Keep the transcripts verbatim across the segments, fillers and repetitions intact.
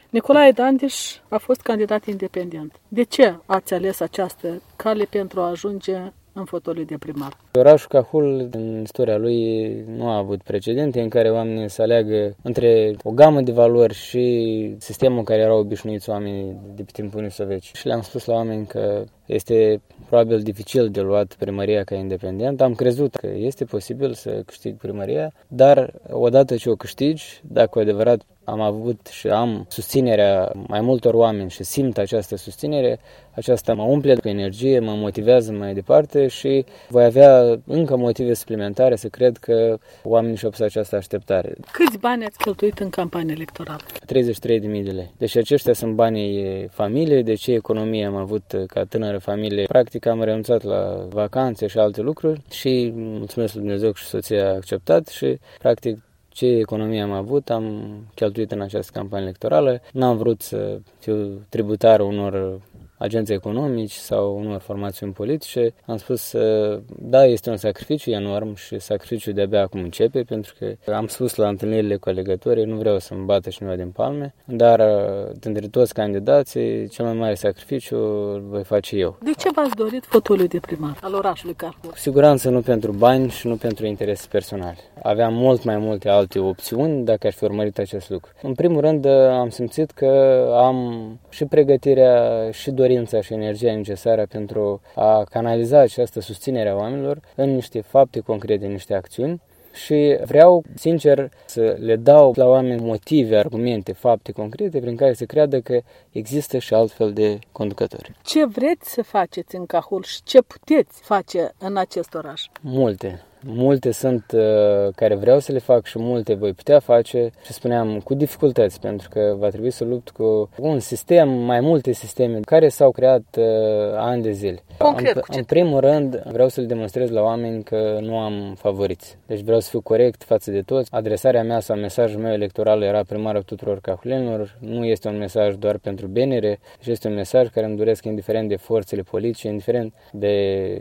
Nicolae Dandiș a fost candidat independent. De ce ați ales această cale pentru a ajunge în fotoliu de primar? Orașul Cahul, în istoria lui, nu a avut precedente în care oamenii să aleagă între o gamă de valori și sistemul care erau obișnuiți oamenii de pe timpul Unii Sovietici. Și le-am spus la oameni că este probabil dificil de luat primăria ca independent. Am crezut că este posibil să câștig primăria, dar odată ce o câștigi, dacă cu adevărat am avut și am susținerea mai multor oameni și simt această susținere, aceasta mă umple cu energie, mă motivează mai departe și voi avea încă motive suplimentare să cred că oamenii și-au pus această așteptare. Câți bani ați cheltuit în campanie electorală? treizeci și trei de mii de lei. Deci aceștia sunt banii familiei, de ce economie am avut ca tânără familie. Practic am renunțat la vacanțe și alte lucruri și mulțumesc lui Dumnezeu și soția a acceptat și practic ce economie am avut, am cheltuit în această campanie electorală. N-am vrut să fiu tributar unor agenți economici sau unor formațiuni politice. Am spus, da, este un sacrificiu enorm și sacrificiul de-abia acum începe, pentru că am spus la întâlnirile cu alegătorii, nu vreau să-mi bată cineva din palme, dar dintre toți candidații, cel mai mare sacrificiu îl voi face eu. De ce v-ați dorit fotoliu de primar al orașului Cahul? Cu siguranță nu pentru bani și nu pentru interese personale. Aveam mult mai multe alte opțiuni dacă aș fi urmărit acest lucru. În primul rând am simțit că am și pregătirea și dorința și energia necesară pentru a canaliza această susținere a oamenilor în niște fapte concrete, în niște acțiuni. Și vreau, sincer, să le dau la oameni motive, argumente, fapte concrete prin care să creadă că există și altfel de conducători. Ce vreți să faceți în Cahul și ce puteți face în acest oraș? Multe. Multe sunt uh, care vreau să le fac și multe voi putea face și spuneam cu dificultăți, pentru că va trebui să lupt cu un sistem, mai multe sisteme care s-au creat uh, ani de zile. Concret, în, în primul rând vreau să le demonstrez la oameni că nu am favoriți. Deci vreau să fiu corect față de toți. Adresarea mea sau mesajul meu electoral era primarul tuturor cahulenilor. Nu este un mesaj doar pentru B N R, ci este un mesaj care îmi doresc indiferent de forțele politice, indiferent de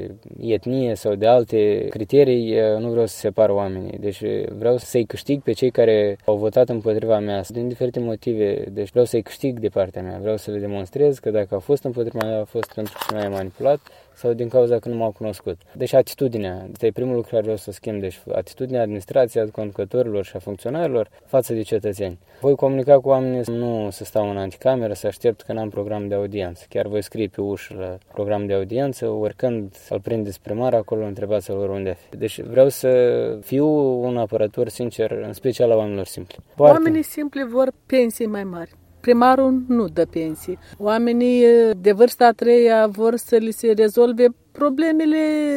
etnie sau de alte criterii. Nu vreau să separ oamenii, deci vreau să-i câștig pe cei care au votat împotriva mea din diferite motive, deci vreau să-i câștig de partea mea, vreau să le demonstrez că dacă au fost împotriva mea, a fost pentru că m-a manipulat sau din cauza că nu m-au cunoscut. Deci atitudinea, asta e primul lucru care vreau să schimb, deci atitudinea administrației, a conducătorilor și a funcționarilor față de cetățeni. Voi comunica cu oamenii, nu să stau în anticameră, să aștept că n-am program de audiență. Chiar voi scrie pe ușă la program de audiență, oricând îl prindeți primar acolo, întrebați-l oriunde. Deci vreau să fiu un apărător sincer, în special la oamenilor simpli. Foarte. Oamenii simpli vor pensii mai mari. Primarul nu dă pensii. Oamenii de vârsta a treia vor să li se rezolve problemele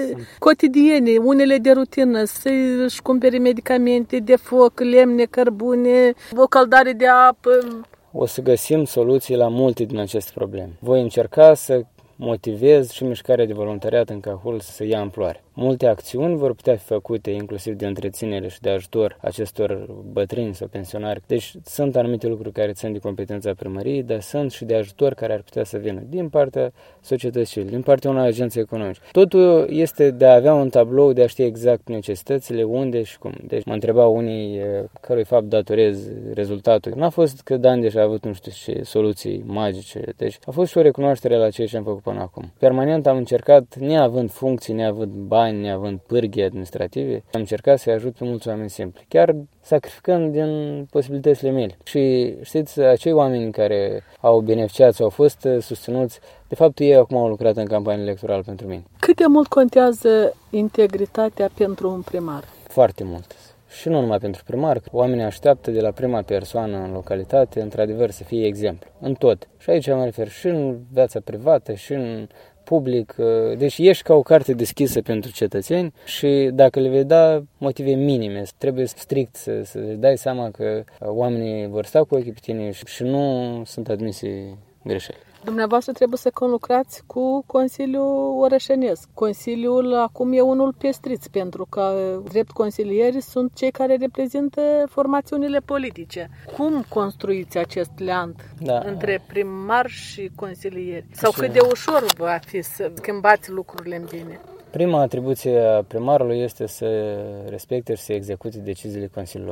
cotidiene, unele de rutină, să-și cumpere medicamente de foc, lemne, cărbune, o căldare de apă. O să găsim soluții la multe din aceste probleme. Voi încerca să motivez și mișcarea de voluntariat în Cahul să ia amploare. Multe acțiuni vor putea fi făcute, inclusiv de întreținere și de ajutor acestor bătrâni sau pensionari. Deci sunt anumite lucruri care țin de competența primăriei, dar sunt și de ajutor care ar putea să vină din partea societății civile, din partea unor agenți economici. Totul este de a avea un tablou, de a ști exact necesitățile, unde și cum. Deci mă întrebau unii cărui fapt datorez rezultatul. N-a fost că Dandiș a avut nu știu ce soluții magice. Deci a fost și o recunoaștere la ceea ce am făcut până acum. Permanent am încercat, neavând funcții, neavând bani, neavând pârghii administrative, am încercat să-i ajut pe mulți oameni simpli, chiar sacrificând din posibilitățile mele. Și știți, acei oameni care au beneficiat sau au fost susținuți, de fapt ei acum au lucrat în campanie electorală pentru mine. Cât de mult contează integritatea pentru un primar? Foarte mult. Și nu numai pentru primar, oamenii așteaptă de la prima persoană în localitate, într-adevăr, să fie exemplu, în tot. Și aici mă refer și în viața privată, și în public. Deci ești ca o carte deschisă pentru cetățeni și dacă le vei da motive minime, trebuie strict să, să le dai seama că oamenii vor sta cu ochii pe tine și nu sunt admise greșeli. Dumneavoastră trebuie să conlucrați cu Consiliul Orășenesc. Consiliul acum e unul pestriț, pentru că drept consilieri sunt cei care reprezintă formațiunile politice. Cum construiți acest leant da. între primar și consilieri? Sau cât de ușor va fi să schimbați lucrurile în bine? Prima atribuție a primarului este să respecte și să execute deciziile Consiliului Local.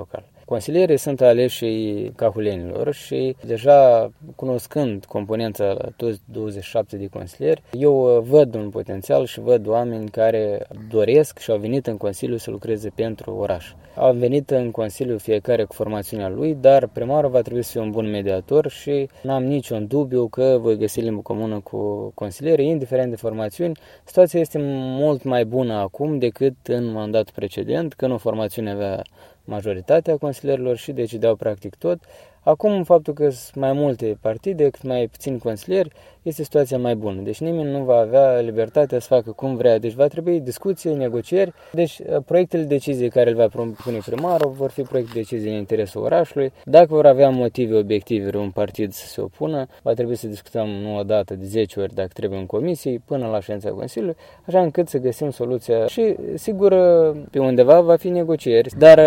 Consilierii sunt aleșii cahulenilor și deja cunoscând componența la toți douăzeci și șapte de consilieri, eu văd un potențial și văd oameni care doresc și au venit în Consiliu să lucreze pentru oraș. Au venit în Consiliu fiecare cu formațiunea lui, dar primarul va trebui să fie un bun mediator și n-am niciun dubiu că voi găsi limbă comună cu consilierii, indiferent de formațiuni. Situația este mult mai bună acum decât în mandatul precedent, când o formațiune avea majoritatea consilierilor și decideau practic tot. Acum, faptul că sunt mai multe partide, cât mai puțini consilieri, este situația mai bună. Deci nimeni nu va avea libertatea să facă cum vrea. Deci va trebui discuții, negocieri. Deci proiectele de decizie care le va propune primarul vor fi proiecte de decizie în interesul orașului. Dacă vor avea motive obiective un partid să se opună, va trebui să discutăm nu o dată de zece ori dacă trebuie în comisii, până la ședința Consiliului, așa încât să găsim soluția. Și sigur, pe undeva va fi negocieri. Dar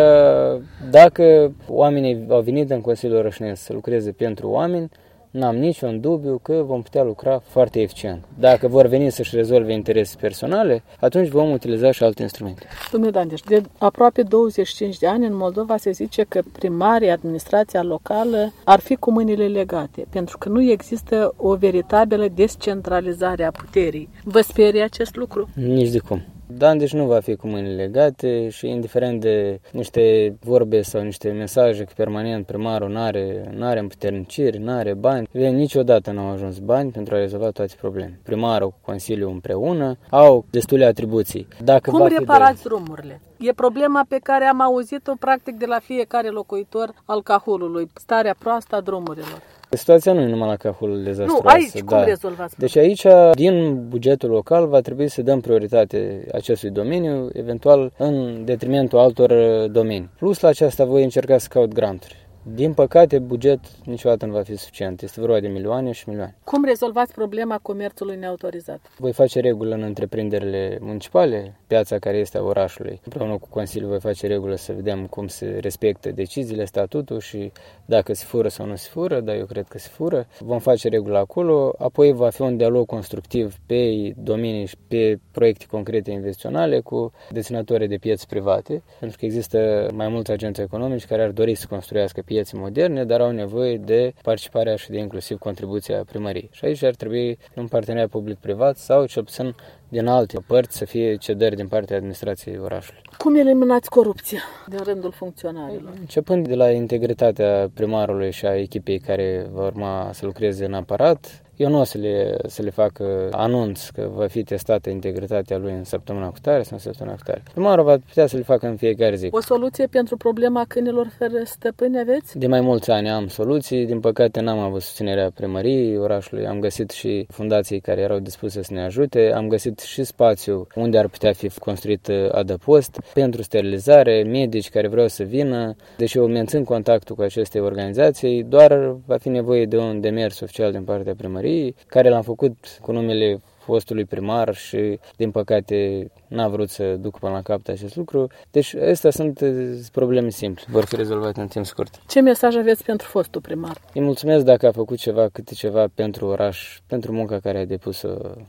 dacă oamenii au venit în Consiliul Orășnesc să lucreze pentru oameni, n-am niciun dubiu că vom putea lucra foarte eficient. Dacă vor veni să-și rezolve interese personale, atunci vom utiliza și alte instrumente. Domnule Dandeș, de aproape douăzeci și cinci de ani în Moldova se zice că primarii, administrația locală ar fi cu mâinile legate, pentru că nu există o veritabilă descentralizare a puterii. Vă sperie acest lucru? Nici de cum. Dandeș nu va fi cu mâinile legate și indiferent de niște vorbe sau niște mesaje că permanent primarul n-are, n-are împuterniciri, n-are bani, niciodată n-au ajuns bani pentru a rezolva toate problemele. Primarul cu Consiliul împreună au destule atribuții. Dacă Cum reparați de... drumurile? E problema pe care am auzit-o practic de la fiecare locuitor al Cahulului, starea proastă a drumurilor. Situația nu e numai la Cahulul dezastruoasă. Nu, aici da. Cum rezolvați? Deci aici, din bugetul local, va trebui să dăm prioritate acestui domeniu, eventual în detrimentul altor domenii. Plus la aceasta voi încerca să caut granturi. Din păcate, buget niciodată nu va fi suficient. Este vorba de milioane și milioane. Cum rezolvați problema comerțului neautorizat? Voi face regulă în întreprinderile municipale, piața care este a orașului. Împreună cu Consiliul voi face regulă să vedem cum se respectă deciziile, statutul și dacă se fură sau nu se fură, dar eu cred că se fură. Vom face regulă acolo, apoi va fi un dialog constructiv pe domenii și pe proiecte concrete investiționale cu deținătorii de piețe private, pentru că există mai mulți agenți economici care ar dori să construiască piețe moderne, dar au nevoie de participarea și de inclusiv contribuția primăriei. Și aici ar trebui un parteneriat public-privat sau cel puțin din alte părți să fie cedări din partea administrației orașului. Cum eliminați corupția din rândul funcționarilor? Începând de la integritatea primarului și a echipei care va urma să lucreze în aparat, eu nu o să le, să le fac anunț că va fi testată integritatea lui în săptămâna cu tare sau în săptămâna cu tare. Primarul va putea să le facă în fiecare zi. O soluție pentru problema câinilor fără stăpâni aveți? De mai mulți ani am soluții, din păcate n-am avut susținerea primăriei orașului, am găsit și fundații care erau dispuse să ne ajute, am găsit și spațiu unde ar putea fi construit adăpost pentru sterilizare, medici care vreau să vină, deși eu mențin contactul cu aceste organizații, doar va fi nevoie de un demers oficial din partea primăriei, care l-am făcut cu numele fostului primar și, din păcate, n-a vrut să ducă până la capăt acest lucru. Deci, astea sunt probleme simple, vor fi rezolvate în timp scurt. Ce mesaj aveți pentru fostul primar? Îi mulțumesc dacă a făcut ceva, câte ceva pentru oraș, pentru munca care a depus-o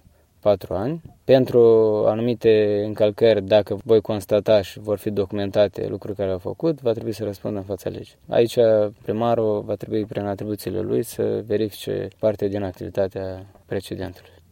patru ani. Pentru anumite încălcări, dacă voi constata și vor fi documentate lucruri care au făcut, va trebui să răspundă în fața legii. Aici primarul va trebui, prin atribuțiile lui, să verifice parte din activitatea precedentului.